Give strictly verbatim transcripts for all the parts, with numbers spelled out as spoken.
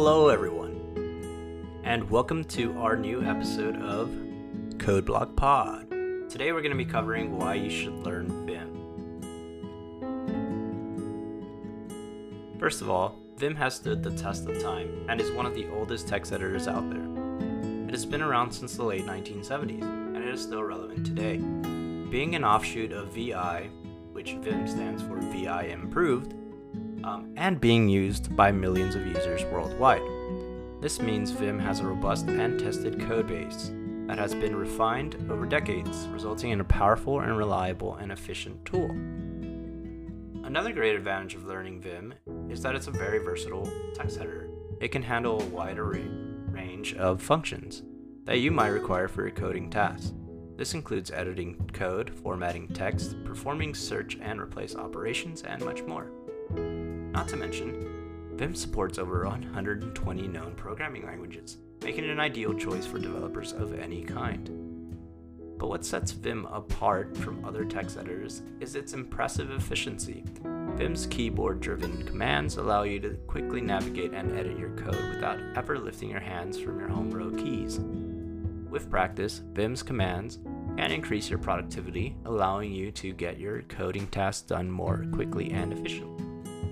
Hello everyone, and welcome to our new episode of CodeBlock Pod. Today we're going to be covering why you should learn Vim. First of all, Vim has stood the test of time and is one of the oldest text editors out there. It has been around since the late nineteen seventies, and it is still relevant today. Being an offshoot of V I, which Vim stands for V I Improved, um, and being used by millions of users worldwide. This means Vim has a robust and tested codebase that has been refined over decades, resulting in a powerful and reliable and efficient tool. Another great advantage of learning Vim is that it's a very versatile text editor. It can handle a wide array range of functions that you might require for your coding tasks. This includes editing code, formatting text, performing search and replace operations, and much more. Not to mention, Vim supports over one hundred twenty known programming languages, making it an ideal choice for developers of any kind. But what sets Vim apart from other text editors is its impressive efficiency. Vim's keyboard-driven commands allow you to quickly navigate and edit your code without ever lifting your hands from your home row keys. With practice, Vim's commands can increase your productivity, allowing you to get your coding tasks done more quickly and efficiently.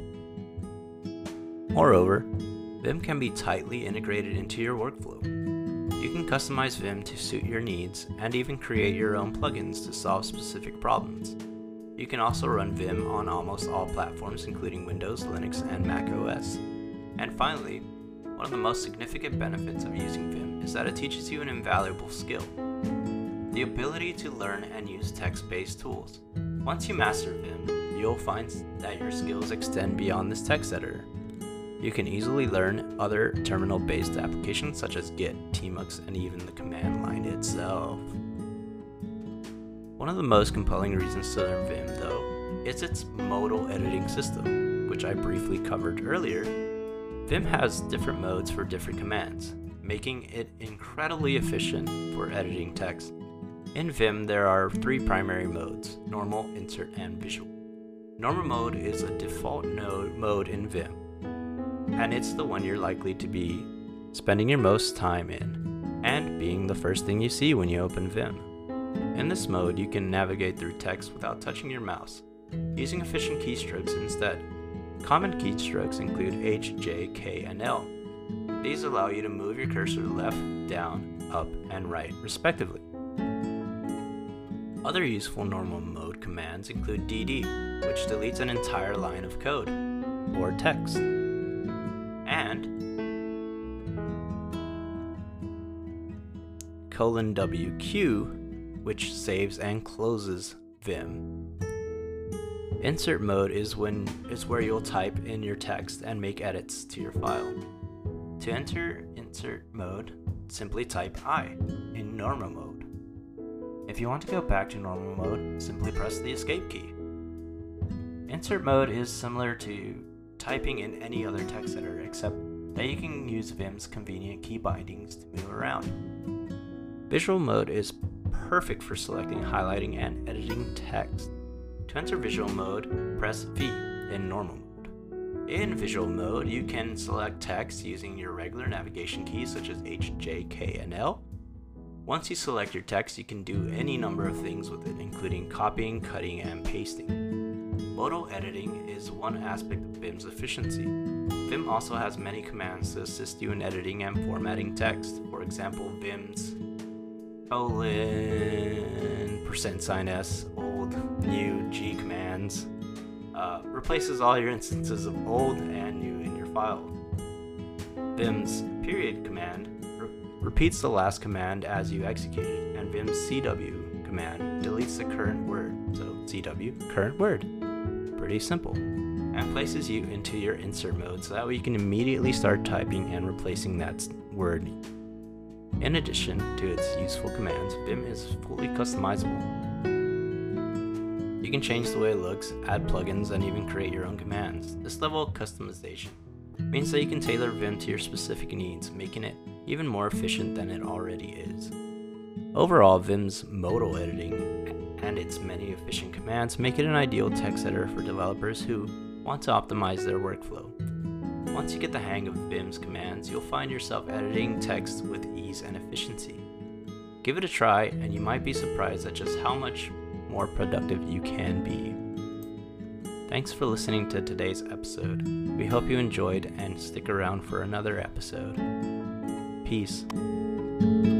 Moreover, Vim can be tightly integrated into your workflow. You can customize Vim to suit your needs and even create your own plugins to solve specific problems. You can also run Vim on almost all platforms including Windows, Linux, and Mac O S. And finally, one of the most significant benefits of using Vim is that it teaches you an invaluable skill: the ability to learn and use text-based tools. Once you master Vim, you'll find that your skills extend beyond this text editor. You can easily learn other terminal-based applications such as Git, tmux, and even the command line itself. One of the most compelling reasons to learn Vim, though, is its modal editing system, which I briefly covered earlier. Vim has different modes for different commands, making it incredibly efficient for editing text. In Vim, there are three primary modes: normal, insert, and visual. Normal mode is a default node mode in Vim, and it's the one you're likely to be spending your most time in, and being the first thing you see when you open Vim. In this mode, you can navigate through text without touching your mouse, using efficient keystrokes instead. Common keystrokes include H, J, K, and L. These allow you to move your cursor left, down, up, and right, respectively. Other useful normal mode commands include D D, which deletes an entire line of code, or text, and colon W Q, which saves and closes Vim. Insert mode is when is where you'll type in your text and make edits to your file. To enter insert mode, simply type I in normal mode. If you want to go back to normal mode, simply press the escape key. Insert mode is similar to typing in any other text editor, except that you can use Vim's convenient key bindings to move around. Visual mode is perfect for selecting, highlighting, and editing text. To enter visual mode, press V in normal mode. In visual mode, you can select text using your regular navigation keys such as H, J, K, and L. Once you select your text, you can do any number of things with it, including copying, cutting, and pasting. Modal editing is one aspect of Vim's efficiency. Vim also has many commands to assist you in editing and formatting text. For example, Vim's colon, percent sign S, old, new, G commands uh, replaces all your instances of old and new in your file. Vim's period command re repeats the last command as you execute it, and Vim's C W command deletes the current word, so C W, current word. Pretty simple, and places you into your insert mode so that way you can immediately start typing and replacing that word. In addition to its useful commands, Vim is fully customizable. You can change the way it looks, add plugins, and even create your own commands. This level of customization means that you can tailor Vim to your specific needs, making it even more efficient than it already is. Overall, Vim's modal editing and its many efficient commands make it an ideal text editor for developers who want to optimize their workflow. Once you get the hang of Vim's commands, you'll find yourself editing text with ease and efficiency. Give it a try, and you might be surprised at just how much more productive you can be. Thanks for listening to today's episode. We hope you enjoyed and stick around for another episode. Peace.